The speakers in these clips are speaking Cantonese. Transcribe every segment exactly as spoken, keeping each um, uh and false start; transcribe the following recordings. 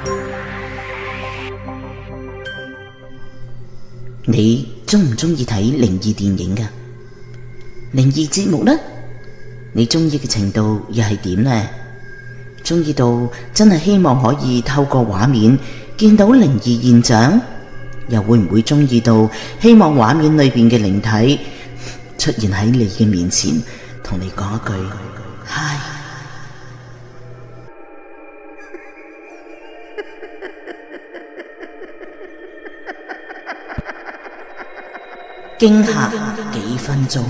你鍾唔鍾意睇靈異電影㗎？靈異節目呢？你鍾意嘅程度又係點呢？鍾意到真係希望可以透過畫面見到靈異現象，又會唔會鍾意到希望畫面裏邊嘅靈體出現喺你嘅面前，同你講一句嗨？驚嚇幾分鐘。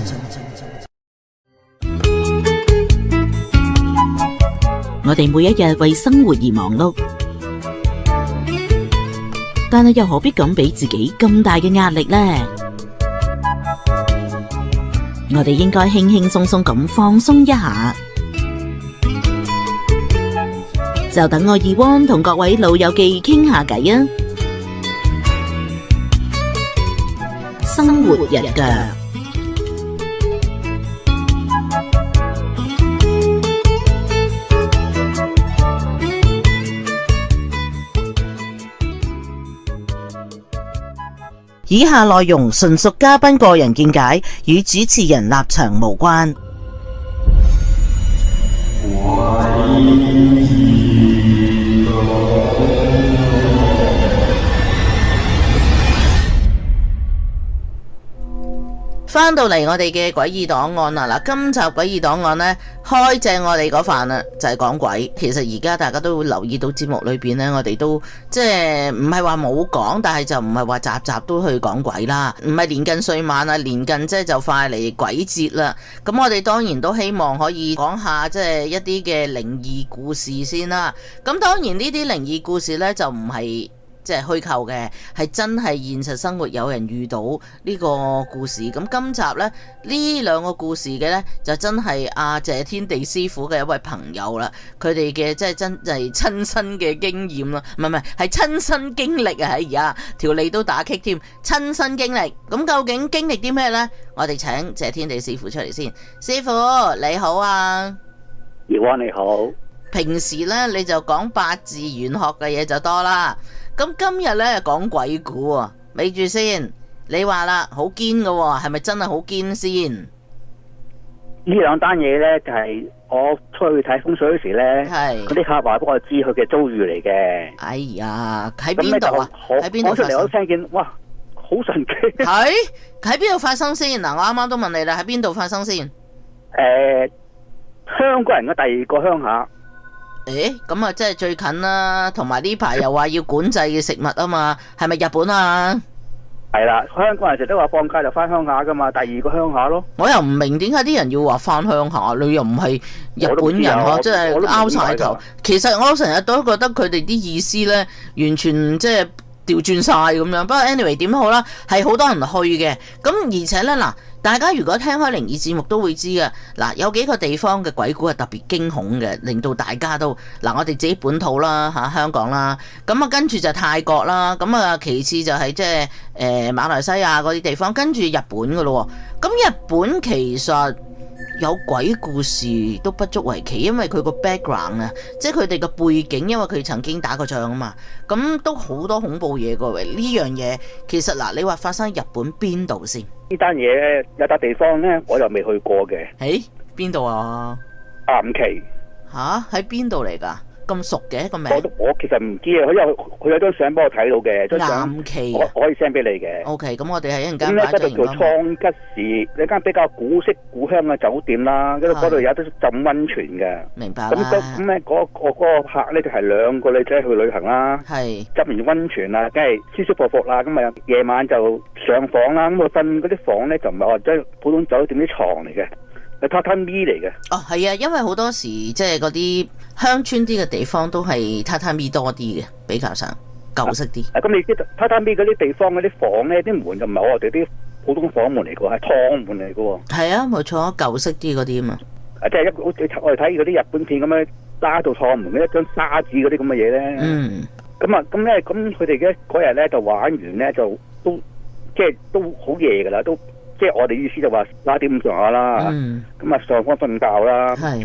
我哋每一日為生活而忙碌，但係又何必咁俾自己咁大嘅壓力呢？我哋應該輕輕鬆鬆咁放鬆一下。就等我二汪同各位老友記傾下偈啊！生活日腳，以下內容純屬嘉賓個人見解，與主持人立場無關。翻到嚟我哋嘅詭異檔案啦，嗱，今集詭異檔案呢，開正我哋嗰飯啦，就係講鬼。其實而家大家都會留意到節目裏邊呢，我哋都即係唔係話冇講，但係就唔係話集集都去講鬼啦。唔係年近歲晚啊，年近即係就快嚟鬼節啦。咁我哋當然都希望可以講下即係一啲嘅靈異故事先啦。咁當然呢啲靈異故事呢，就唔係即係虛構嘅，係真係現實生活有人遇到呢個故事。咁今集呢，呢兩個故事嘅呢，就真係阿謝天地師傅嘅一位朋友啦，佢哋嘅即係真係親身嘅經驗啦，唔係唔係係親身經歷啊！而家條脷都打棘添，親身經歷。咁究竟經歷啲咩呢？我哋請謝天地師傅出嚟先。師傅你好啊， 葉安你好。 平時呢，你就講八字玄學嘅嘢就多啦。咁今日咧講鬼故啊，咪住先，你話啦，好堅噶，係咪真係好堅先？ 呢兩單嘢咧就係、是、我出去睇風水嗰時咧，嗰啲客話俾我知佢嘅遭遇嚟嘅。哎呀，喺邊度啊？喺邊度發生？我出嚟我都聽見，哇，好神奇！係喺邊度發生先？嗱，我啱啱都問你啦，喺邊度發生先？誒、 呃，香港人嘅第二個鄉下。 誒，咁啊，即係最近啦，同埋呢排又話要管制嘅食物啊嘛，係咪日本啊？ 係啦，香港人成日都話放假就翻鄉下噶嘛，第二個鄉下咯。 我又唔明點解啲人要話翻鄉下，你又唔係日本人嗬，即係拗晒頭。其實我成日都覺得佢哋啲意思咧，完全即係調轉晒咁樣。不過 anyway 點好啦，係好多人去嘅。咁而且咧嗱。大家如果聽開靈異節目都會知嘅，嗱，有幾個地方嘅鬼故係特別驚恐嘅，令到大家都嗱，我哋自己本土啦嚇，香港啦，咁啊跟住就泰國啦，咁啊其次就係即係誒馬來西亞嗰啲地方，跟住日本嘅咯。咁日本其實有鬼故事都不足為奇，因為佢個 background 啊，即係佢哋嘅背景，因為佢曾經打過仗啊嘛，咁都好多恐怖嘢嘅喎。呢樣嘢其實嗱，你話發生日本邊度先？ 呢單嘢咧有笪地方咧，我又未去過嘅。 誒，邊度啊？ 岩崎。 吓？喺邊度嚟㗎？咁熟嘅個名？ 我我其實唔知啊，佢有佢有張相幫我睇到嘅，張相岩崎我我可以 send 俾你嘅。 O K， 咁我哋係一陣間咁咧嗰度叫倉吉市，一間比較古色古香嘅酒店啦，跟住嗰度有得浸溫泉嘅。 明白啦。 咁咁咧嗰個嗰個客咧就係兩個女仔去旅行啦。係。浸完溫泉啦，梗係舒舒服服啦，咁啊夜晚就上房啦，咁我瞓嗰啲房咧就唔係話即係普通酒店啲床嚟嘅。係榻榻米嚟嘅。 哦，係啊，因為好多時即係嗰啲鄉村啲嘅地方都係榻榻米多啲嘅，比較上舊式啲。 咁你啲榻榻米嗰啲地方嗰啲房咧，啲門就唔係我哋啲普通房門嚟嘅，係趟門嚟嘅。係啊，冇錯，舊式啲嗰啲啊嘛。啊，即係一好似我哋睇嗰啲日本片咁樣拉到趟門，一張沙紙嗰啲咁嘅嘢咧。嗯。咁啊，咁咧，咁佢哋嘅嗰日咧就玩完咧，就都即係都好夜噶啦，都。即係我哋意思就話八點咁上下啦，咁啊上房瞓覺啦，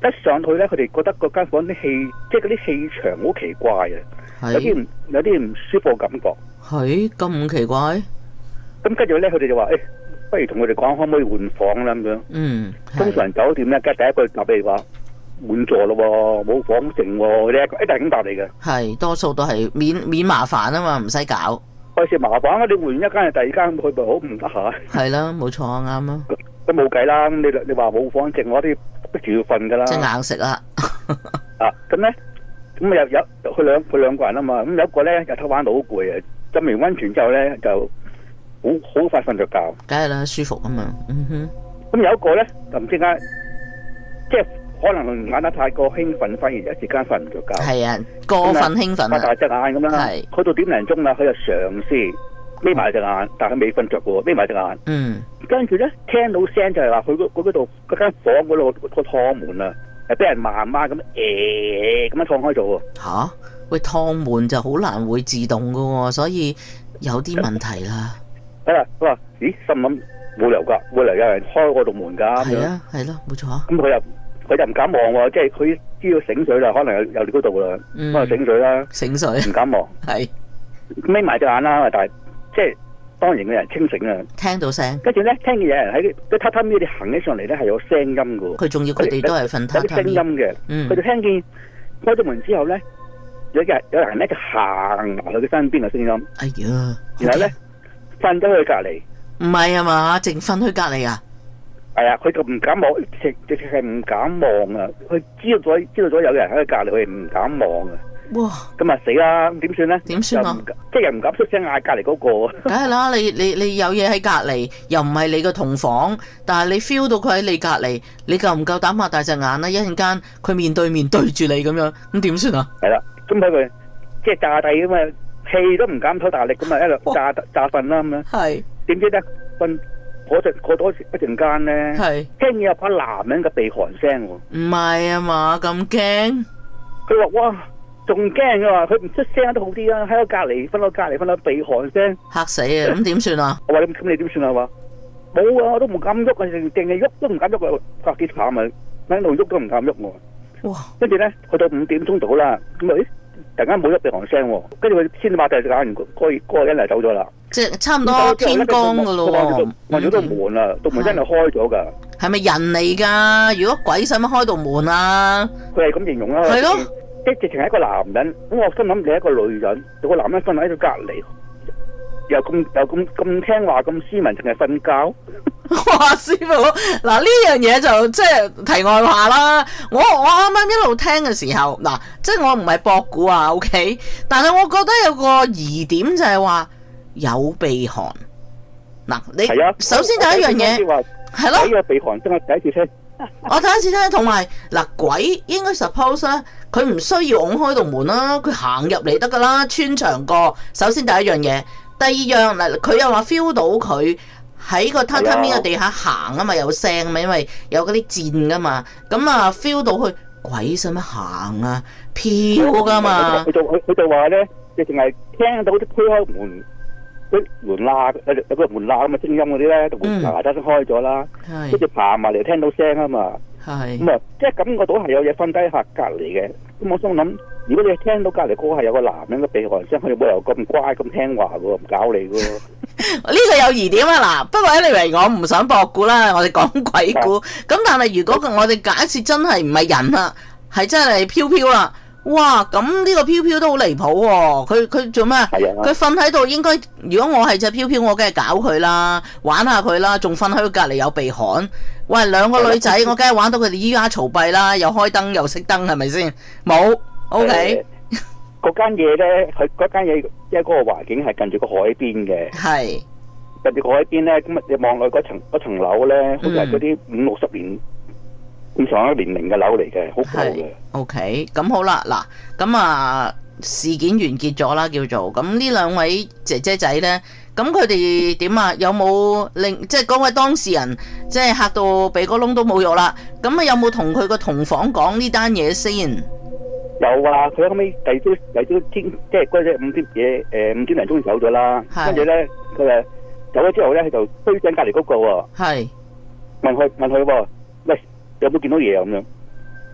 一上去咧，佢哋覺得嗰間房啲氣，即係嗰啲氣場好奇怪啊，有啲唔有啲唔舒服嘅感覺。 係咁奇怪？ 咁跟住咧，佢哋就話：誒、欸，不如同佢哋講，可唔可以換房啦咁樣？ 嗯， 通常酒店咧，梗係第一句答你話滿座咯喎，冇房剩喎，你一定係咁答你嘅。係， 多數都係免免麻煩啊嘛，唔使搞。 費事麻煩啊！你換一間係第二間，佢咪好唔得閒？ 係啦，冇錯啊，啱啊。 都冇計啦，咁你你話冇房剩，我啲逼住要瞓噶啦。 即係硬食啦。 啊，咁咧，咁啊有有佢兩佢兩個人啊嘛，咁有一個咧就偷玩到好攰啊，浸完溫泉之後咧就好好快瞓着覺。 梗係啦，舒服啊嘛。嗯哼。咁有一個咧就唔知點解，即係可能玩得太過興奮，反而一時間瞓唔着覺。 係啊，過分興奮啊。 擘大隻眼咁樣。係。去到點零鐘啦，佢就嘗試眯埋隻眼，但係佢未瞓着嘅喎，眯埋隻眼。 嗯。 跟住咧，聽到聲就係話佢嗰嗰度嗰間房嗰度個趟門啊，係俾人慢慢咁誒咁樣敞開咗喎。 吓？喂，趟門就好難會自動嘅喎，所以有啲問題啦。 係啦，佢話：咦，心諗冇理由㗎，冇理由有人開嗰度門㗎。 係啊，係咯，冇錯。 咁佢又佢就唔敢望喎，即係佢知道醒水啦，可能有有你嗰度啦，可能醒水啦， 醒水， 唔敢望。 係眯埋隻眼啦，但係即係。當然嘅人清醒啊， 聽到聲， 跟住咧聽見有人喺啲榻榻米啲行起上嚟咧係有聲音嘅喎。 佢仲要佢哋都係瞓榻榻米。 有啲聲音嘅，佢哋、嗯、聽見開咗門之後咧，有人有人咧就行埋去佢身邊嘅聲音。 哎呀！ 然後咧瞓咗去隔離。 唔係啊嘛，淨瞓去隔離啊？ 係啊，佢就唔敢望，直直係唔敢望啊！佢知道咗知道咗有人喺佢隔離，佢唔敢望啊！ 哇！ 咁啊死啦！點算咧？ 點算啊？ 即係又唔敢出聲嗌隔離嗰個。梗係啦，你你你有嘢喺隔離，又唔係你個同房，但係你 feel 到佢喺你隔離，你夠唔夠膽擘大隻眼咧？一陣間佢面對面對住你咁樣，咁點算啊？係啦， 咁睇佢即係炸地咁嘛，氣都唔敢唞大力咁啊，一路炸炸瞓啦咁樣。係。點知咧瞓嗰陣過多一陣間咧，係聽見有把男人嘅鼻鼾聲喎。唔係啊嘛，咁驚？佢話哇！仲驚嘅話，佢唔出聲都好啲啦。喺我隔離，瞓到隔離，瞓到鼻鼾聲，嚇死啊！咁點算啊？我話咁咁你點算啊？話冇啊，我都唔敢喐啊，淨淨係喐都唔敢喐啊！發幾慘啊！喺度喐都唔敢喐喎。哇！跟住咧，去到五點鐘到啦，咁啊咦，突然間冇咗鼻鼾聲喎，跟住佢先擘大隻眼，嗰個嗰個人嚟走咗啦。即係差唔多天光嘅咯喎。望咗道門啊，道門真係開咗㗎。係咪人嚟㗎？如果鬼使乜開道門啊？佢係咁形容啦。係咯。即係直情係一個男人，咁我心諗你係一個女人，有個男人瞓喺度隔離，又咁又咁咁聽話咁斯文，淨係瞓覺。哇，師傅，嗱呢樣嘢就即係題外話啦。我我啱啱一路聽嘅時候，嗱，即係我唔係博估啊 ，OK，但係我覺得有個疑點就係話有鼻鼾。嗱，你首先第一樣嘢係咯，有鼻鼾真係第一次聽。我第一次聽，同埋嗱鬼應該 suppose 咧，佢唔需要拱開道門啦，佢行入嚟得噶啦，穿牆過。首先第一樣嘢，第二樣嗱，佢又話 feel 到佢喺個榻榻米嘅地下行啊嘛，有聲啊嘛，因為有嗰啲箭噶嘛，咁啊 feel 到佢鬼使乜行啊，飄噶嘛。佢就佢佢就話咧，你淨係聽到啲推開門。啲門罅有有個門罅咁嘅聲音嗰啲咧，就門牙得先開咗啦，跟住爬埋嚟聽到聲啊嘛，咁啊即係感覺到係有嘢瞓低下隔離嘅。咁我心諗，如果你聽到隔離嗰個係有個男人嘅鼻鼾聲，佢冇理由咁乖咁聽話嘅喎，唔搞你嘅喎。呢個有疑點啊嗱，不過 anyway 我唔想博估啦，我哋講鬼故。咁但係如果我哋假設真係唔係人啦，係真係飄飄啦。哇！咁呢個飄飄都好離譜喎，佢佢做咩？佢瞓喺度應該，如果我係隻飄飄，我梗係搞佢啦，玩下佢啦，仲瞓喺佢隔離有鼻鼾。喂，兩個女仔，我梗係玩到佢哋咿呀嘈閉啦，又開燈又熄燈，係咪先？冇 ，OK。嗰間嘢咧，佢嗰間嘢即係嗰個環境係近住個海邊嘅。係。近住個海邊咧，咁啊你望落嗰層嗰層樓咧，好似係嗰啲五六十年。咁上一年齡嘅樓嚟嘅，好舊嘅。O K， 咁好啦，嗱，咁啊事件完結咗啦，叫做咁呢兩位姐姐仔咧，咁佢哋點啊？有冇令即係嗰位當事人即係嚇到鼻哥窿都冇肉啦？咁啊有冇同佢個同房講呢單嘢先？有啊，佢後尾第二朝第二朝天即係嗰隻五點嘢誒五點零鐘走咗啦，跟住咧佢誒走咗之後咧，佢就推醒隔離嗰個喎，係問佢問佢喎，喂。有冇見到嘢咁樣？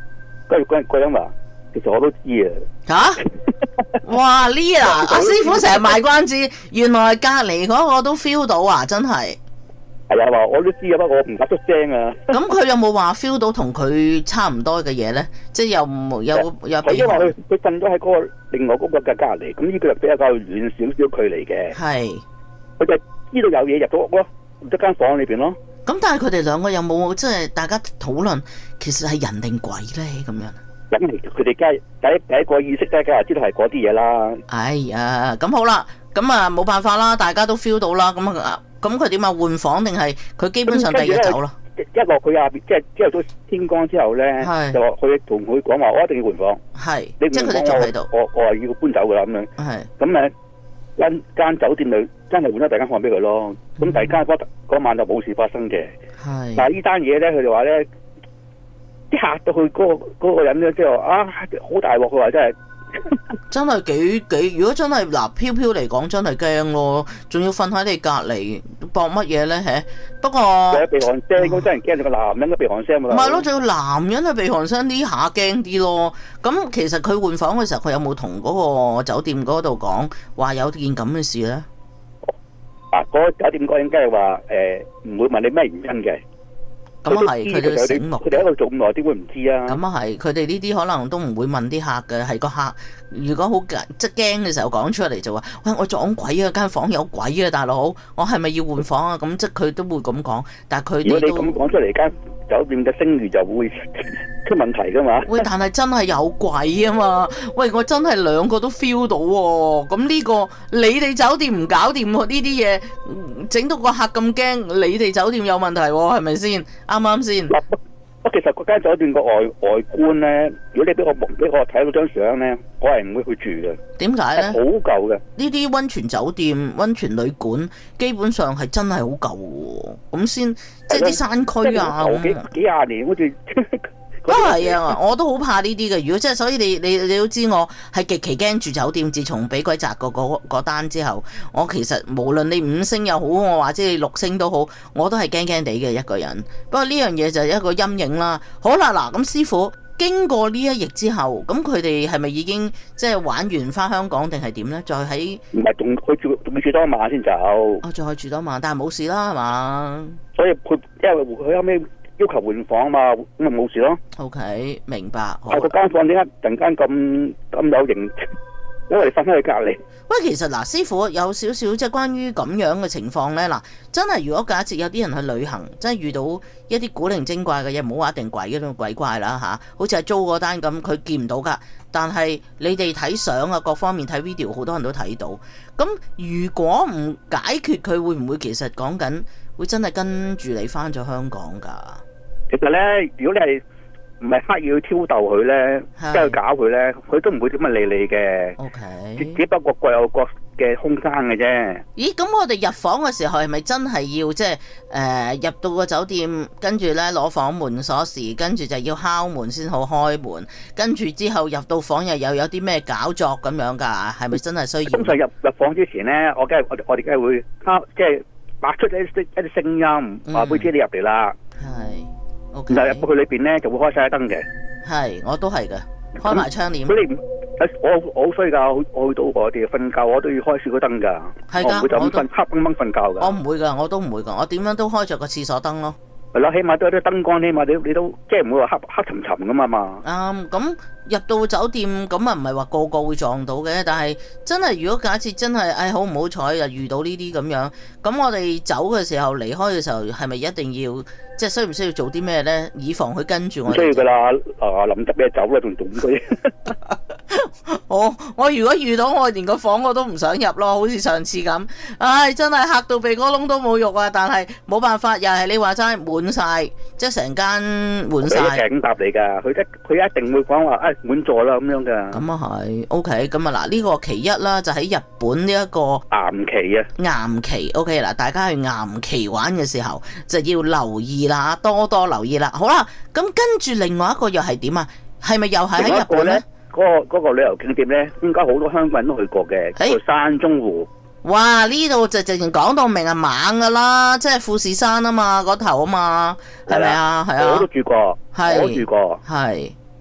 跟住嗰個人話，其實我都知啊。 嚇！哇呢啊，阿師傅成日賣關子，原來隔離嗰個都 feel 到啊！真係。 係啊，話我都知啊，不過我唔敢出聲啊。咁佢有冇話 feel 到同佢差唔多嘅嘢咧？即係有冇有有？ 佢因為佢佢瞓咗喺嗰個另外嗰個嘅隔離，咁呢個就比較遠少少距離嘅。係。佢就知道有嘢入咗屋咯，入咗間房裏邊咯。咁但係佢哋兩個有冇即係大家討論，其實係人定鬼咧咁樣？ 咁佢哋梗係第一第一個意識咧，梗係知道係嗰啲嘢啦。 哎呀，咁好啦，咁啊冇辦法啦，大家都 feel 到啦，咁啊。咁佢點啊？換房定係佢基本上第二日走咯？ 一落佢下邊，即係朝頭早天光之後咧，就話佢同佢講話，我一定要換房。係，即係佢哋仲喺度。我我話要搬走噶啦咁樣。係。咁誒，間間酒店就真係換咗第二間房俾佢咯。咁第二間房嗰晚就冇事發生嘅。係。但係呢單嘢咧，佢就話咧，啲嚇到佢嗰個嗰個人咧，即係話啊，好大鑊！佢話真係。 真係幾幾，如果真係嗱飄飄嚟講，真係驚咯，仲要瞓喺你隔離，搏乜嘢咧？嚇！不過鼻鼾聲，應該真係驚，個男人嘅鼻鼾聲嘛。 唔係咯，仲要男人嘅鼻鼾聲呢下驚啲咯。咁其實佢換房嘅時候，佢有冇同嗰個酒店嗰度講話有件咁嘅事咧？ 啊，嗰個酒店嗰人梗係話誒，唔會問你咩原因嘅。 咁啊係，佢哋醒目。 佢哋喺度做咁耐，點會唔知啊？ 咁啊係，佢哋呢啲可能都唔會問啲客嘅，係個客如果好驚即係驚嘅時候講出嚟就話：喂，我撞鬼啊！間房有鬼啊！大佬，我係咪要換房啊？咁即係佢都會咁講，但係佢哋都如果你咁講出嚟，間酒店嘅聲譽就會出問題噶嘛？ 喂，但係真係有鬼啊嘛！喂，我真係兩個都 feel 到喎。咁呢個你哋酒店唔搞掂呢啲嘢，整到個客咁驚，你哋酒店有問題喎？係咪先？啱啱先？ 我其實嗰間酒店個外外觀咧，如果你俾我俾我睇到張相咧，我係唔會去住嘅。 點解咧？ 好舊嘅。呢啲溫泉酒店、溫泉旅館，基本上係真係好舊喎。咁先即係啲山區啊， 幾幾廿年好似。 都係啊！我都好怕呢啲嘅。如果即係，所以你你你都知我係極其驚住酒店。自從俾鬼砸過嗰嗰單之後，我其實無論你五星又好，我或者你六星都好，我都係驚驚地嘅一個人。不過呢樣嘢就係一個陰影啦。好啦，嗱咁師傅經過呢一役之後，咁佢哋係咪已經即係玩完翻香港定係點咧？再喺唔係仲去住仲要住多一晚先走。 哦，再去住多一晚，但係冇事啦，係嘛？ 所以佢因為佢後尾要求換房啊嘛，咁咪冇事咯。 O、okay, K， 明白。 係個間房點解突然間咁咁有型？因為你瞓喺佢隔離。 喂，其實嗱，師傅有少少即係關於咁樣嘅情況咧。嗱，真係如果假設有啲人去旅行，真係遇到一啲古靈精怪嘅嘢，唔好話一定鬼嗰種鬼怪啦嚇。好似係租嗰單咁，佢見唔到㗎。但係你哋睇相啊，各方面睇 video，好多人都睇到。咁如果唔解決佢，會唔會其實講緊會真係跟住你翻咗香港㗎？ 其實咧，如果你係唔係刻意去挑逗佢咧，即係去搞佢咧，佢都唔會點樣理你嘅。O K，只只不過各有各嘅空間嘅啫。咦？咁我哋入房嘅時候係咪真係要即係誒入到個酒店，跟住咧攞房門鎖匙，跟住就要敲門先好開門，跟住之後入到房又又有啲咩搞作咁樣㗎？係咪真係需要？通常入入房之前咧，我梗係我我哋梗係會敲，即係發出一啲一啲聲音，話俾知你入嚟啦。係。Okay. 然後入到去裏邊咧，就會開晒燈嘅。係，我都係嘅，開埋窗簾。佢哋我我好衰噶，我去到我哋瞓覺，我都要開少個燈噶。係噶，我唔會就咁瞓黑掹掹瞓覺噶。我唔會噶，我都唔會噶，我點樣都開着個廁所燈咯。係啦，起碼都有啲燈光，起碼你你都即係唔會話黑黑沉沉噶嘛嘛。啱，咁入到酒店咁啊，唔係話個個會撞到嘅，但係真係如果假設真係，唉好唔好彩又遇到呢啲咁樣，咁我哋走嘅時候離開嘅時候，係咪一定要即係需唔需要做啲咩咧？以防佢跟住我哋。唔需要噶啦，啊臨執咩走啦，仲做咁多嘢。我我如果遇到我連個房我都唔想入咯，好似上次咁，唉真係嚇到鼻哥窿都冇肉啊！但係冇辦法，又係你話齋滿晒，即係成間滿晒。佢一定答你噶，佢一佢一定會講話誒滿座啦咁樣噶。咁啊係 ，OK，咁啊嗱呢個其一啦，就喺日本呢一個岩崎啊，岩崎 OK 嗱，大家去岩崎玩嘅時候就要留意啦，多多留意啦。好啦，咁跟住另外一個又係點啊？係咪又係喺日本咧？嗰、那個、那個旅遊景點咧，應該好多香港人都去過嘅，叫做山中湖。哇！呢度就直情講到明係猛噶啦，即係富士山啊嘛，嗰頭啊嘛，係咪啊？係啊，我都住過，我都住過，係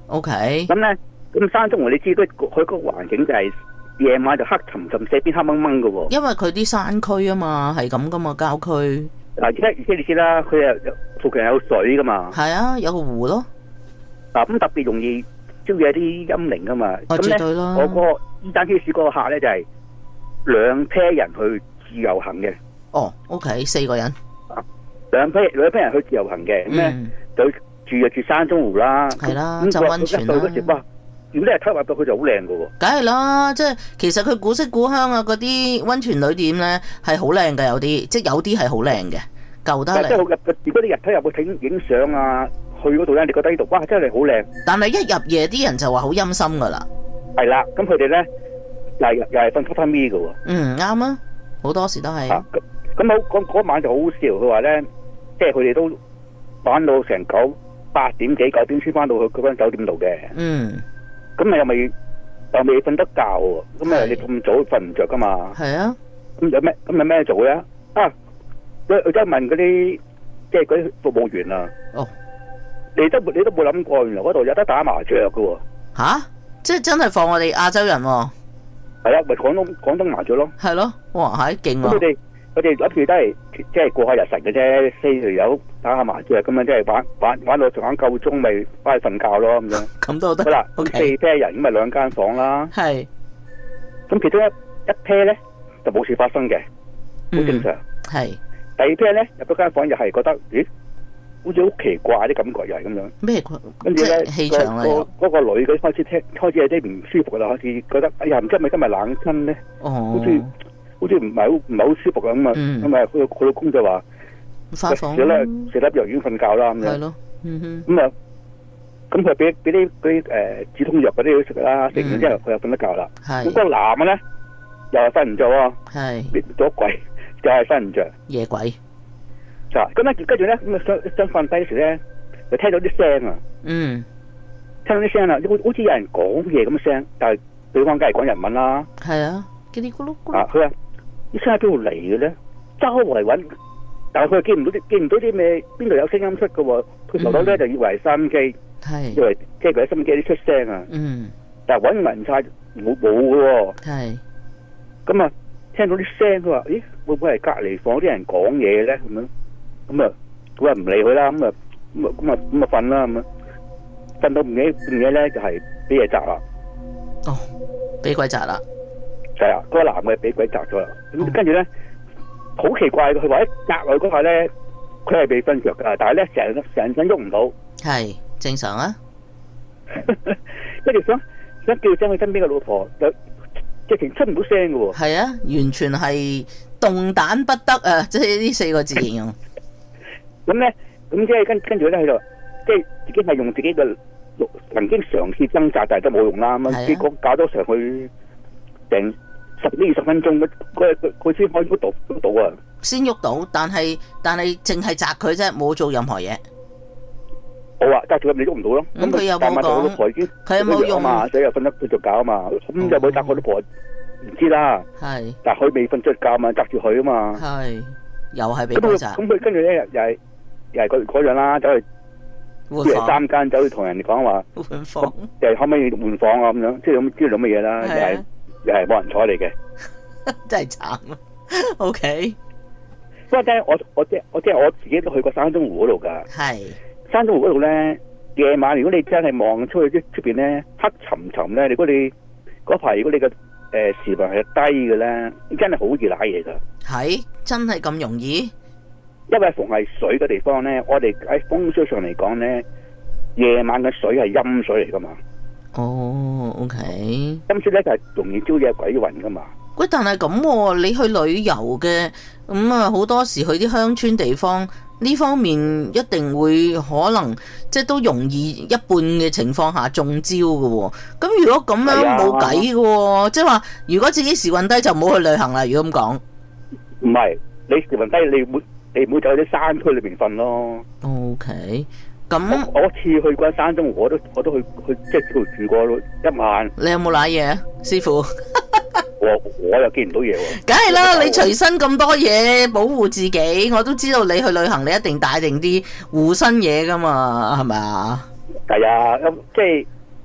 OK。 咁咧，咁山中湖你知都佢個環境就係夜晚就黑沉沉，四邊黑掹掹嘅喎。 因為佢啲山區啊嘛，係咁噶嘛，郊區。 嗱，而家而家你知啦，佢又附近有水噶嘛。 係啊，有個湖咯。 嗱，咁特別容易招惹啲陰靈噶嘛。 哦，絕對啦。 我嗰個依單 case 嗰個客咧就係兩 pair 人去自由行嘅。 哦 ，OK， 四個人。 啊，兩 pair 兩 pair 人去自由行嘅，咁咧就住就住山中湖啦。 係啦，浸溫泉啦。 嗰時哇，如果你係偷入到，佢就好靚噶喎。 梗係啦，即係其實佢古色古香啊，嗰啲溫泉旅店咧係好靚嘅，有啲即係有啲係好靚嘅，舊得嚟。 即係入，如果你日頭入去影影相啊，去嗰度咧，你覺得呢度哇真係好靚。但係一入夜啲人就話好陰森噶啦。 係啦，咁佢哋咧又係又係瞓榻榻米噶喎。 嗯，啱啊，好多時都係。 咁咁好，嗰嗰晚就好好笑。佢話咧，即係佢哋都玩到成九八點幾九點先翻到去嗰間酒店度嘅。 嗯。 咁啊又未又未瞓得覺喎，咁啊你咁早瞓唔着噶嘛？ 係啊。 咁有咩咁有咩做咧？啊，佢佢真係問嗰啲即係嗰啲服務員啊。 哦。 你都你都冇諗過，原來嗰度有得打麻雀噶喎。 吓？即係真係放我哋亞洲人喎。 係啊，咪廣東廣東麻雀咯。 係咯，哇，係勁喎。 佢哋佢哋諗住都係即係過下日神嘅啫，四條友打下麻雀咁樣，即係玩玩玩到仲啱夠鐘，咪翻去瞓覺咯咁樣。 咁都得。 好啦，咁 OK 四 pair 人咁咪兩間房啦。 係。 咁其中一一 pair 咧就冇事發生嘅，好正常。 係。 第二 pair 咧入咗間房又係覺得，咦，好似好奇怪啲感覺又係咁樣。 咩？ 跟住咧， 氣場啦。 嗰嗰個女嘅開始聽，開始有啲唔舒服啦，開始覺得，哎呀，唔知係咪今日冷親咧？ 哦。 好似好似唔係好唔係好舒服咁啊！咁啊，佢佢老公就話： 翻房食粒食粒藥丸瞓覺啦咁樣。 係咯。嗯哼。 咁啊，咁佢俾俾啲嗰啲誒止痛藥嗰啲佢食啦，食完之後佢又瞓得覺啦。 係。 咁個男嘅咧又係瞓唔着喎。 係。 跌咗鬼，就係瞓唔着。 夜鬼。 就咁咧，跟住咧咁啊想想瞓低時咧，就聽到啲聲啊。 嗯。 聽到啲聲啦，好好似有人講嘢咁嘅聲，但係對方梗係講日文啦。 係啊，嘰哩咕嚕咕嚕。 啊，佢話啲聲喺邊度嚟嘅咧？周圍揾，但係佢又見唔到啲見唔到啲咩邊度有聲音出嘅喎。佢頭頭咧就以為係收音機， 係以為即係佢喺收音機啲出聲啊。 嗯。但係揾勻晒冇冇嘅喎。 係。咁啊，聽到啲聲，佢話：咦，會唔會係隔離房啲人講嘢咧？咁樣咁啊，佢話唔理佢啦。咁啊咁啊咁啊咁啊瞓啦咁啊，瞓到唔記唔記咧就係俾嘢砸啦。 哦，俾鬼砸啦！ 係啊，嗰個男嘅俾鬼砸咗啦。咁跟住咧，好奇怪嘅，佢話一砸落去嗰下咧，佢係未瞓着噶，但係咧成成身喐唔到。 係正常啊。 跟住想想叫聲佢身邊嘅老婆，就直情出唔到聲嘅喎。 係啊，完全係動彈不得啊！即係呢四個字形容。 咁咧，咁即係跟跟住咧，佢就即係自己係用自己嘅曾經嘗試掙扎，但係都冇用啦。咁啊，結果搞咗成去成十幾二十分鐘，佢佢先可以喐到喐到啊！ 先喐到，但係但係淨係砸佢啫，冇做任何嘢。 好啊，砸住佢你喐唔到咯。 咁佢有冇講？佢有冇用啊？所以又瞓得佢着覺啊嘛。咁有冇砸我老婆？唔知啦。係。但係佢未瞓着覺啊嘛，砸住佢啊嘛。 係。又係俾佢砸。 咁佢跟住咧又係。又係嗰嗰樣啦，走去一日三間走去同人哋講話換房， 又係可唔可以換房啊？咁樣即係咁知道乜嘢啦？又係又係冇人睬你嘅， 真係慘啊 ！OK， 不過咧，我我即係我即係我自己都去過山中湖嗰度㗎。係山中湖嗰度咧，夜晚如果你真係望出去啲出邊咧，黑沉沉咧，如果你嗰排如果你嘅誒時運係低嘅咧，真係好易瀨嘢㗎。係真係咁容易？因為逢係水嘅地方咧，我哋喺風水上嚟講咧，夜晚嘅水係陰水嚟噶嘛。哦 ，OK。陰水咧就係容易招惹鬼魂噶嘛。喂，但係咁，你去旅遊嘅咁啊，好多時去啲鄉村地方，呢方面一定會可能即係都容易一半嘅情況下中招嘅。咁如果咁樣冇計嘅，即係話如果自己時運低就唔好去旅行啦。如果咁講，唔係你時運低，你會。你唔好走喺啲山區裏邊瞓咯。O K，咁我一次去過山中湖，我都我都去去即係度住過一晚。你有冇瀨嘢啊，師傅？我我又見唔到嘢喎。梗係啦，你隨身咁多嘢保護自己，我都知道你去旅行你一定帶定啲護身嘢噶嘛，係咪啊？係啊，即係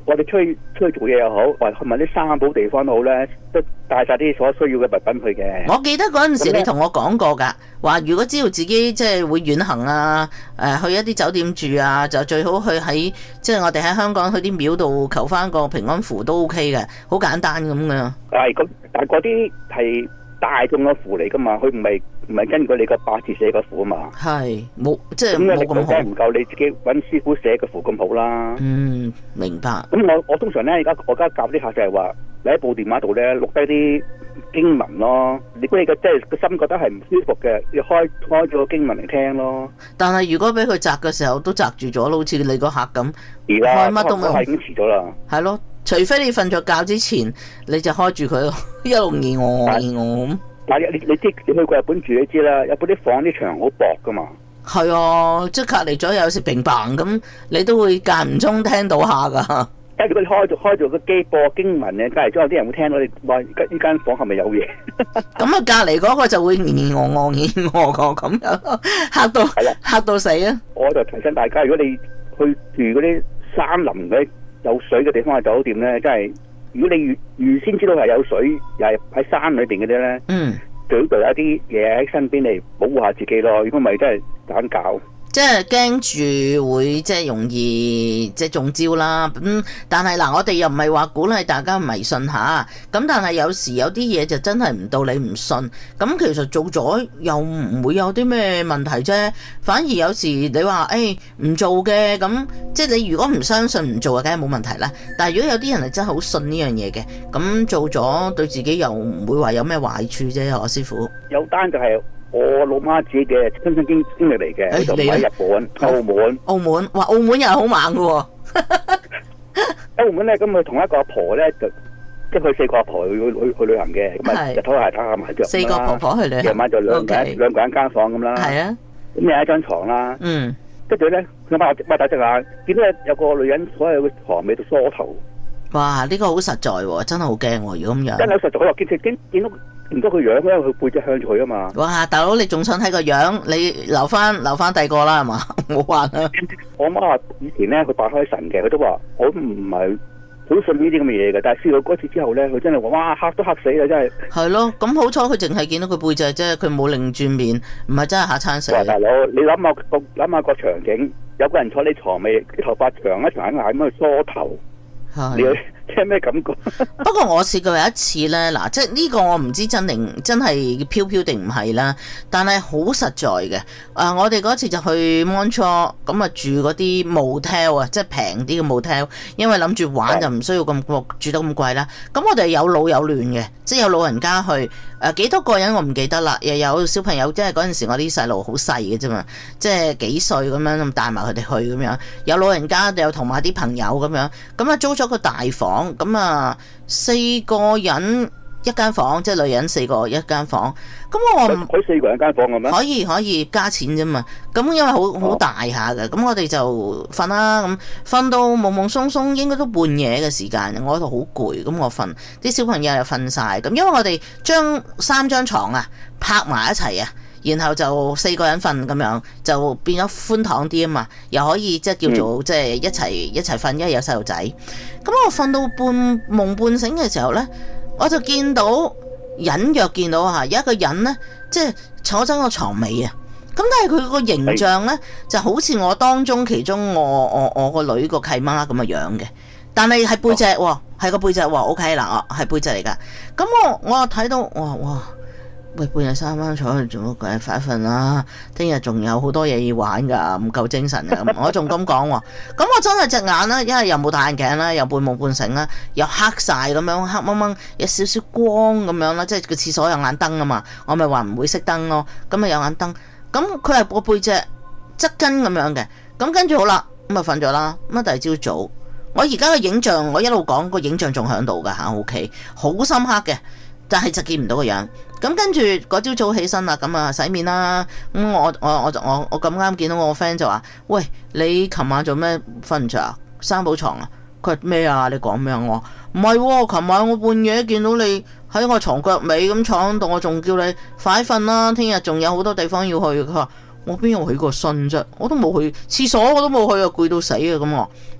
我哋出去出去做嘢又好，或者問啲三寶地方都好咧，都帶晒啲所需要嘅物品去嘅。 我記得嗰陣時你同我講過㗎，話如果知道自己即係會遠行啊，誒去一啲酒店住啊，就最好去喺即係我哋喺香港去啲廟度求翻個平安符都 OK 嘅，好簡單咁嘅。 係咁，但係嗰啲係大眾嘅符嚟㗎嘛，佢唔係唔係根據你個八字寫個符啊嘛。係冇即係冇咁好。唔夠你自己揾師傅寫個符咁好啦。嗯，明白。咁我我通常咧，而家我而家教啲客就係話，你喺部電話度咧錄低啲經文咯。如果你個即係個心覺得係唔舒服嘅，你開開咗個經文嚟聽咯。但係如果俾佢擲嘅時候都擲住咗，好似你個客咁，開乜都冇。係已經遲咗啦。係咯。除非你瞓咗覺之前，你就開住佢咯，一路耳我耳我咁。但係你你知你去過日本住你知啦，日本啲房啲牆好薄噶嘛。係啊，即係隔離咗有時乒乓咁，你都會間唔中聽到下噶。跟住佢開住開住個機播經文咧，隔離咗有啲人會聽到你話呢間房係咪有嘢？咁啊，隔離嗰個就會耳我我耳我我咁樣，嚇到嚇到死啊！我就提醒大家，如果你去住嗰啲山林嗰啲有水嘅地方嘅酒店咧，真係如果你預預先知道係有水，又係喺山裏邊嗰啲咧，嗯，最好就有一啲嘢喺身邊嚟保護下自己咯。如果唔係，真係盞搞。即係驚住會即係容易即係中招啦。咁、嗯、但係嗱，我哋又唔係話鼓勵大家迷信下。咁但係有時有啲嘢就真係唔到你唔信。咁其實做咗又唔會有啲咩問題啫。反而有時你話誒唔做嘅，咁即係你如果唔相信唔做嘅，梗係冇問題啦。但係如果有啲人係真係好信呢樣嘢嘅，咁做咗對自己又唔會話有咩壞處啫。我師傅有單就係、是。我老媽自己嘅親身經經歷嚟嘅，就喺日本、澳門。澳門，哇！澳門又係好猛嘅喎。澳門咧，咁佢同一個阿婆咧，就即係佢四個阿婆去去去旅行嘅，咁啊日頭係打下麻雀。四個婆婆去旅行。夜晚就兩個人兩個人間房咁啦。係啊。咁有一張床啦。嗯。跟住咧，佢擘擘大隻眼，見到有個女人坐喺個床尾度梳頭。哇！呢、這個好實在喎，真係好驚喎！如果咁樣。真係好實在，我話見見見見到。唔多佢樣，因為佢背脊向住佢啊嘛。哇，大佬你仲想睇個樣？你留翻留翻第二個啦，係嘛？冇話啦。我媽話以前咧，佢拜開神嘅，佢都話我唔係好信呢啲咁嘅嘢嘅。但係試過嗰次之後咧，佢真係話哇嚇都嚇死啦，真係。係咯，咁好彩佢淨係見到佢背脊啫，佢冇擰轉面，唔係真係嚇餐死。大佬，你諗下個諗下個場景，有個人坐你床尾，啲頭髮長一長眼咁去梳頭，你即係咩感覺？不過我試過有一次咧，嗱，即係呢個我唔知真定真係飄飄定唔係啦，但係好實在嘅。啊，我哋嗰次就去 Montreal，咁啊住嗰啲 motel 啊，即係平啲嘅 motel，因為諗住玩就唔需要咁住得咁貴啦。咁我哋有老有嫩嘅，即係有老人家去，誒、啊、幾多個人我唔記得啦，又有小朋友，即係嗰陣時我啲細路好細嘅啫嘛，即係幾歲咁樣咁帶埋佢哋去咁樣，有老人家又同埋啲朋友咁樣，咁啊租咗個大房。咁啊，四個人一間房，即係女人四個一間房。咁我唔可以四個人一間房嘅咩？可以可以加錢啫嘛。咁因為好好大下嘅，咁我哋就瞓啦。咁瞓到懵懵鬆鬆，應該都半夜嘅時間。我度好攰，咁我瞓，啲小朋友又瞓晒。咁因為我哋將三張床啊拍埋一齊啊。然後就四個人瞓咁樣，就變咗寬敞啲啊嘛，又可以即係叫做即係一齊一齊瞓，因為有細路仔。咁我瞓到半夢半醒嘅時候呢，我就見到隱約見到嚇有一個人呢，即係坐喺個床尾啊。咁但係佢個形象呢，就好似我當中其中我我我個女個契媽咁嘅樣嘅，但係係背脊喎，係個背脊喎。O K 啦，係背脊嚟㗎。咁我我又睇到哇哇。喂，半夜三更坐喺度做乜鬼？快瞓啦！聽日仲有好多嘢要玩㗎，唔夠精神啊！我仲咁講喎，咁我真係隻眼啦，因為又冇戴眼鏡啦，又半夢半醒啦，又黑晒咁樣，黑掹掹，有少少光咁樣啦，即係個廁所有眼燈啊嘛，我咪話唔會熄燈咯，咁啊有眼燈，咁佢係個背脊側跟咁樣嘅，咁跟住好啦，咁啊瞓咗啦，咁啊第二朝早，我而家嘅影像我一路講個影像仲喺度㗎嚇 ，O K，好深刻嘅。但係就見唔到個樣，咁跟住嗰朝早起身啦，咁啊洗面啦，咁我我我我我咁啱見到我個 friend 就話：喂，你琴晚做咩瞓唔着啊？三寶床啊？佢話咩啊？你講咩啊？我唔係喎，琴晚我半夜見到你喺我床腳尾咁坐喺度，我仲叫你快瞓啦，聽日仲有好多地方要去。佢話我邊有起過身啫？我都冇去廁所，我都冇去啊，攰到死啊咁我。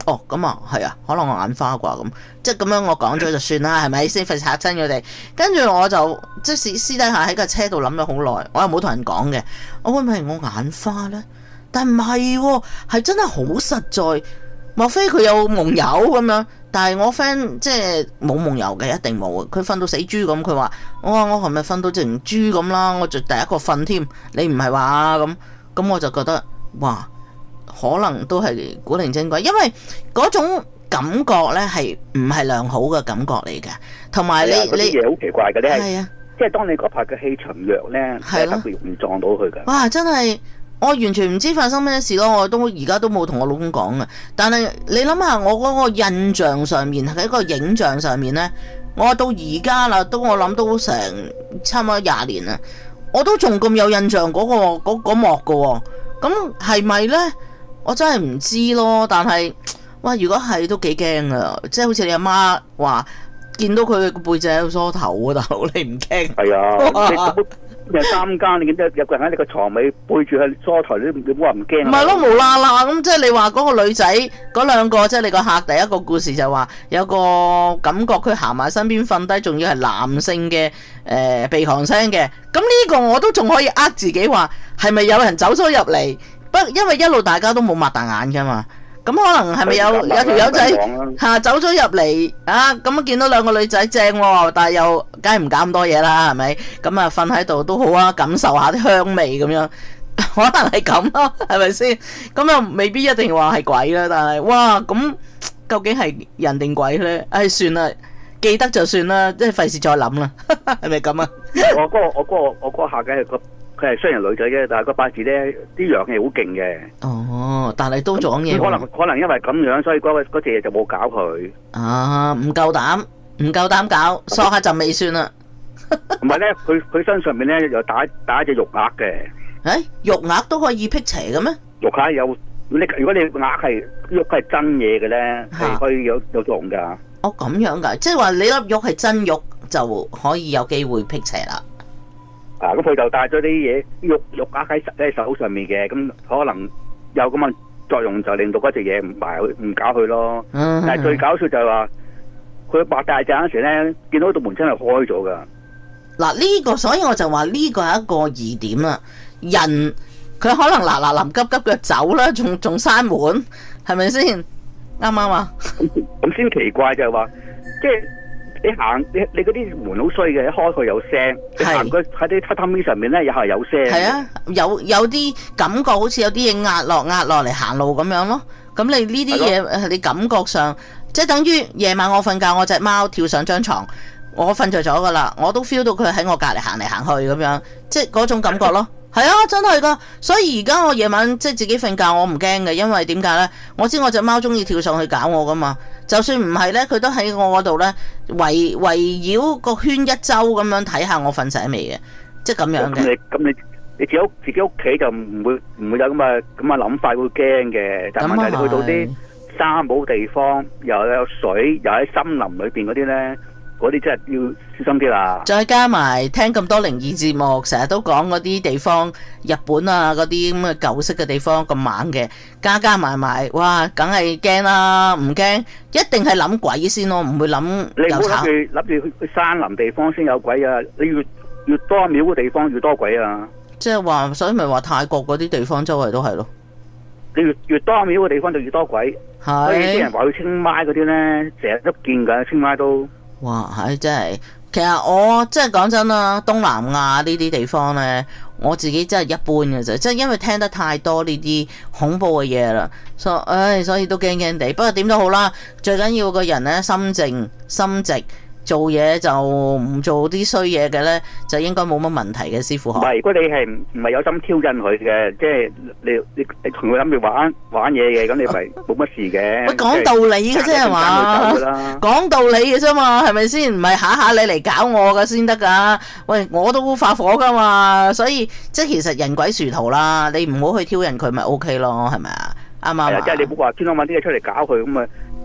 哦，咁啊，係啊，可能我眼花啩咁，即係咁樣我講咗就算啦，係咪先？費事嚇親佢哋。跟住我就即係私私底下喺架車度諗咗好耐，我又冇同人講嘅。我會唔會係我眼花咧？但唔係喎，係真係好實在。莫非佢有夢遊咁樣？但係我 friend 即係冇夢遊嘅，一定冇。佢瞓到死豬咁，佢話我話我琴日瞓到成豬咁啦，我就第一個瞓添。你唔係話咁咁，我就覺得哇，可能都係古靈精怪，因為嗰種感覺咧係唔係良好嘅感覺嚟嘅，同埋你你嘢好奇怪嘅咧， 係啊， 即係當你嗰排嘅氣場弱咧，係特別容易撞到佢㗎。 哇！真係〜我完全唔知發生咩事咯，我都而家都冇同我老公講嘅。但係你諗下，我嗰個印象上面喺個影像上面呢，我到而家啦，都我諗都成差唔多廿年啦，我都仲咁有印象嗰、嗰個嗰嗰幕嘅喎。咁係咪呢？我真係唔知咯。但係哇，如果係都幾驚啊！即係好似你阿媽話見到佢個背脊有梳頭嗰度，你唔驚？ 係啊。有三間，你見到有個人喺你個床尾背住佢梳頭，你你冇話唔驚？唔係咯，無啦啦咁，即係你話嗰個女仔嗰兩個，即係你個客第一個故事就話有個感覺佢行埋身邊瞓低，仲要係男性嘅誒、呃、鼻鼾聲嘅。咁呢個我都仲可以呃自己話係咪有人走咗入嚟？不，因為一路大家都冇擘大眼噶嘛。咁可能係咪有有條友仔嚇走咗入嚟啊？咁啊見到兩個女仔正喎，但係又梗係唔搞咁多嘢啦，係咪？咁啊瞓喺度都好啊，感受下啲香味咁樣，可能係咁咯，係咪先？咁又未必一定話係鬼啦，但係哇咁究竟係人定鬼咧？唉，算啦，記得就算啦，即係費事再諗啦，係咪咁啊？ 我嗰個我嗰個我嗰個客嘅個。佢係雖然女仔啫，但係個八字咧啲陽氣好勁嘅。 哦，但係都撞嘢。 可能可能因為咁樣，所以嗰嗰隻嘢就冇搞佢。 啊，唔夠膽，唔夠膽搞，索下就未算啦。 唔係咧，佢佢身上面咧又打打一隻玉鴨嘅。 誒，玉鴨都可以辟邪嘅咩？ 玉鴨有，你如果你鴨係玉係真嘢嘅咧，係可以有有用㗎。 哦，咁樣㗎，即係話你粒玉係真玉就可以有機會辟邪啦。 啊！咁佢就帶咗啲嘢玉玉鴨喺喺手上面嘅，咁可能有咁嘅作用，就令到嗰隻嘢唔埋唔搞佢咯。嗯、但係最搞笑就係話，佢擘大隻嗰時咧，見到道門真係開咗噶。 嗱，呢個所以我就話呢個係一個疑點啦。人佢可能嗱嗱臨急急腳走啦，仲仲閂門，係咪先？啱唔啱啊？ 咁先奇怪就係話，即係。你行你你嗰啲門好衰嘅，一開佢有聲。你行佢喺啲榻榻米上面咧，又係有聲。 係啊，有有啲感覺好似有啲嘢壓落壓落嚟行路咁樣咯。咁你呢啲嘢，你感覺上即係等於夜晚我瞓覺，我隻貓跳上張床，我瞓着咗噶啦，我都 feel 到佢喺我隔離行嚟行去咁樣，即係嗰種感覺咯。係啊，真係噶，所以而家我夜晚即係自己瞓覺，我唔驚嘅，因為點解呢？我知我隻貓中意跳上去搞我噶嘛，就算唔係呢，佢都喺我嗰度呢，圍圍繞個圈一周咁樣睇下我瞓醒未嘅，即係咁樣嘅。咁你咁你你自己屋自己屋企就唔會唔會有咁嘅咁嘅諗法會驚嘅，但係問題你去到啲沙冇地方，又有水，又喺森林裏邊嗰啲呢。嗰啲真係要小心啲啦。 再加埋聽咁多靈異節目，成日都講嗰啲地方，日本啊嗰啲咁嘅舊式嘅地方咁猛嘅，加加埋埋，哇，梗係驚啦！唔驚，一定係諗鬼先咯，唔會諗。 你唔好諗住諗住去去山林地方先有鬼啊！你越越多廟嘅地方越多鬼啊！ 即係話，所以咪話泰國嗰啲地方周圍都係咯。 你越越多廟嘅地方就越多鬼。係。所以啲人話去清邁嗰啲咧，成日都見㗎，清邁都。 哇，係真係，其實我即係講真啦，東南亞呢啲地方呢，我自己真係一般嘅啫，即係因為聽得太多呢啲恐怖嘅嘢啦，所唉，所以都驚驚地。不過點都好啦，最緊要個人呢，心靜心直，做嘢就唔做啲衰嘢嘅呢，就應該冇乜問題嘅。師傅， 唔係，如果你係唔係有心挑釁佢嘅，即係你你你同佢諗住玩玩嘢嘅，咁你咪冇乜事嘅。喂， 講道理嘅啫係嘛？講道理嘅啫嘛，係咪先？唔係下下你嚟搞我嘅先得噶。喂，我都發火噶嘛，所以即係其實人鬼殊途啦，你唔好去挑釁佢咪 O K 咯，係咪啊？啱唔啱啊？ 即係你唔好話專登揾啲嘢出嚟搞佢咁啊！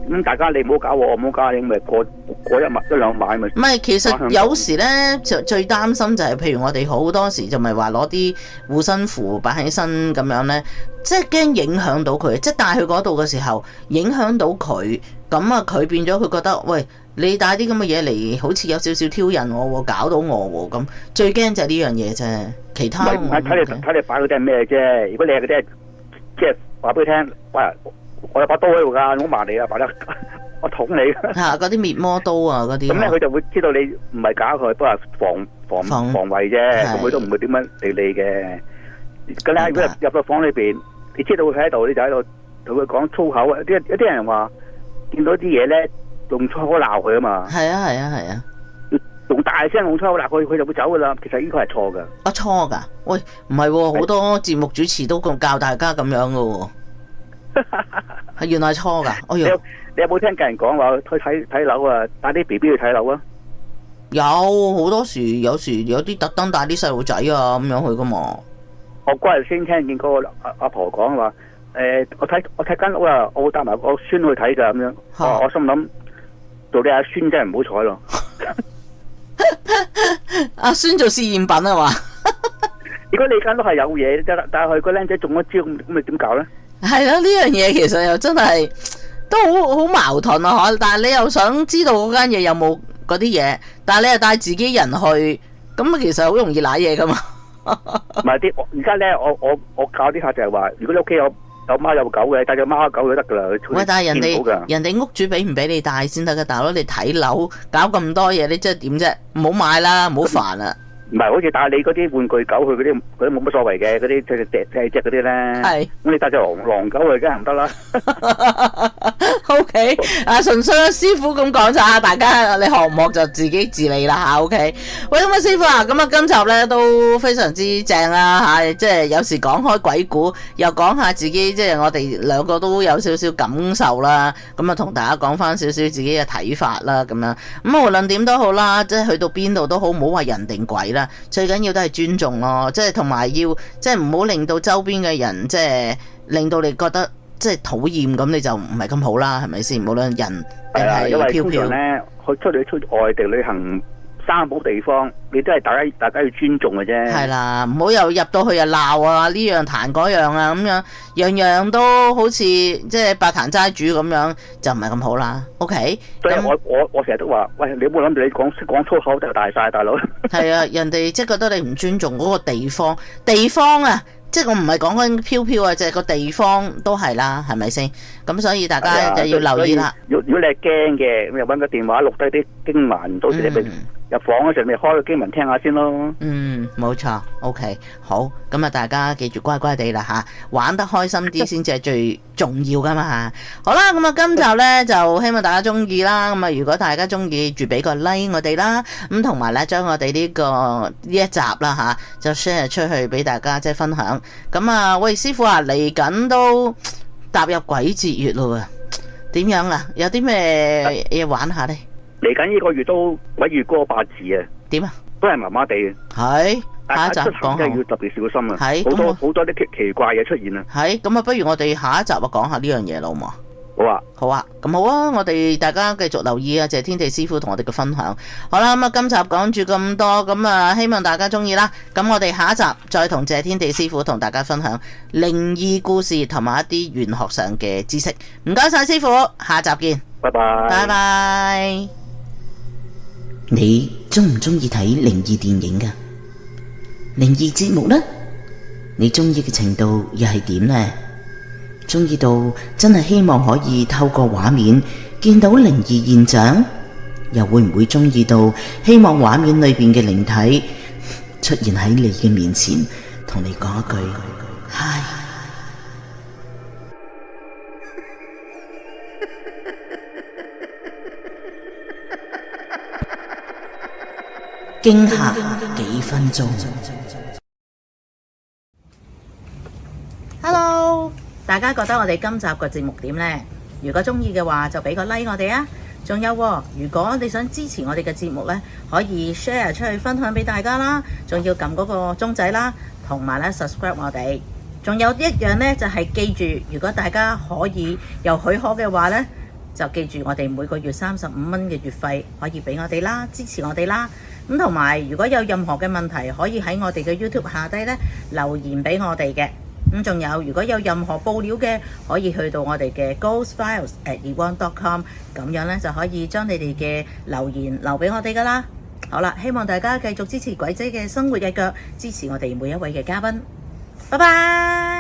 咁大家你唔好搞我，我唔好搞你，咪過過一晚一兩晚咪。 唔係，其實有時咧就最擔心就係，譬如我哋好多時就咪話攞啲護身符擺喺身咁樣咧，即係驚影響到佢，即係帶去嗰度嘅時候影響到佢，咁啊佢變咗佢覺得，喂，你帶啲咁嘅嘢嚟，好似有少少挑釁我喎，搞到我喎，咁最驚就係呢樣嘢啫，其他唔係睇你睇你擺嗰啲係咩啫？如果你係嗰啲即係話俾佢聽，喂，我有把刀喺度㗎，我埋你啊，擺得我捅你嚇嗰啲滅魔刀啊嗰啲。咁咧佢就會知道你唔係搞佢，不過防防防防衞啫，咁佢都唔會點樣理你嘅。咁咧如果入到房裏邊，你知道佢喺度，你就喺度同佢講粗口啊！啲有啲人話見到啲嘢咧，用粗口鬧佢啊嘛。係啊係啊係啊！用大聲用粗口鬧佢，佢就會走噶啦。其實呢個係錯噶。啊錯噶？喂，唔係喎，好多節目主持都咁教大家咁樣噶喎。係原來係錯噶。哎呀！ 你有冇聽人講話去睇睇樓啊？帶啲 B B 去睇樓啊？ 有好多時，有時有啲特登帶啲細路仔啊咁樣去噶嘛。 我嗰日先聽見嗰個阿阿婆講話，誒，我睇我睇間屋啊，我會帶埋我孫去睇噶咁樣。我我心諗，做你阿孫真係唔好彩咯。 阿孫做試驗品啊嘛。 如果你間屋係有嘢，但但係個僆仔中咗招，咁你點搞咧？係咯，呢樣嘢其實又真係。都好好矛盾啊！但係你又想知道嗰間嘢有冇嗰啲嘢，但係你又帶自己人去，咁啊其實好容易瀨嘢噶嘛。 唔係啲，而家咧我我我教啲客就係話，如果你屋企有有貓有狗嘅，帶隻貓狗就得噶啦。 喂，但係人哋人哋屋主俾唔俾你帶先得噶，大佬你睇樓搞咁多嘢，你即係點啫？唔好買啦，唔好煩啦。 唔係，好似帶你嗰啲玩具狗去嗰啲，嗰啲冇乜所謂嘅，嗰啲隻隻隻隻嗰啲咧。係。咁你帶隻狼狼狗去，梗係唔得啦。 O K， 啊，純粹師傅咁講咋，大家你學唔學就自己自理啦吓。O K， 喂，咁啊師傅啊，咁啊今集咧都非常之正啦吓，即係有時講開鬼故，又講下自己，即係我哋兩個都有少少感受啦。咁啊同大家講翻少少自己嘅睇法啦，咁樣咁無論點都好啦，即係去到邊度都好，唔好話人定鬼啦。最緊要都係尊重咯，即係同埋要即係唔好令到周邊嘅人即係令到你覺得即係討厭，咁你就唔係咁好啦，係咪先？無論人定係飄飄。因為通常咧，去出嚟出外地旅行，三寶地方，你都係大家大家要尊重嘅啫。係啦，唔好又入到去又鬧啊，呢樣彈嗰樣啊，咁樣樣樣都好似即係八壇齋主咁樣，就唔係咁好啦。OK， 所以我我我成日都話，喂，你唔好諗住你講識講粗口就大晒，大佬。係啊，人哋即係覺得你唔尊重嗰個地方，地方啊，即係我唔係講緊飄飄啊，就係個地方都係啦，係咪先？咁所以大家就要留意啦。 如如果你係驚嘅，咁就搵個電話錄低啲經文，到時你俾。嗯入房嗰時咪開個經文聽下先咯。嗯，冇錯。OK，好。咁啊，大家記住乖乖地啦吓，玩得開心啲先至係最重要噶嘛。好啦，咁啊，今集呢就希望大家中意啦。咁啊，如果大家中意，住俾個 like 我哋啦。咁同埋呢，將我哋呢個呢一集啦吓，就 share 出去俾大家即係分享。咁啊，喂，師傅啊，嚟緊都踏入鬼節月咯，點樣啊？有啲咩嘢玩下呢？嚟緊呢個月都鬼月嗰個八字啊，點啊？都係麻麻地嘅。係，下一集講真係要特別小心啊！係，好多好多啲奇奇怪嘢出現啊！係，咁啊，不如我哋下一集啊講下呢樣嘢啦，好嘛？好啊，好啊，咁好啊！我哋大家繼續留意啊，謝天地師傅同我哋嘅分享。好啦，咁啊，今集講住咁多，咁啊，希望大家中意啦。咁我哋下一集再同謝天地師傅同大家分享靈異故事同埋一啲玄學上嘅知識。唔該晒師傅，下集見，拜拜，拜拜。你中唔中意睇靈異電影噶？靈異節目呢？你中意嘅程度又係點呢？中意到真係希望可以透過畫面見到靈異現象，又會唔會中意到希望畫面裏邊嘅靈體出現喺你嘅面前，同你講一句嗨？驚嚇幾分鐘。Hello， 大家覺得我哋今集嘅節目點呢？如果中意嘅話，就俾個 like 我哋啊！仲有，如果你想支持我哋嘅節目呢，可以 share 出去分享俾大家啦，仲要撳嗰個鐘仔啦，同埋咧 subscribe 我哋。仲有一樣呢，就係記住，如果大家可以有許可嘅話呢， 就記住我哋每個月三十五蚊嘅月費可以俾我哋啦，支持我哋啦。咁同埋如果有任何嘅問題，可以喺我哋嘅 YouTube 下低咧留言俾我哋嘅。咁仲有，如果有任何報料嘅，可以去到我哋嘅 ghost files at yvonne dot com， 咁樣咧就可以將你哋嘅留言留俾我哋噶啦。好啦，希望大家繼續支持鬼姐嘅生活日腳，支持我哋每一位嘅嘉賓。拜拜。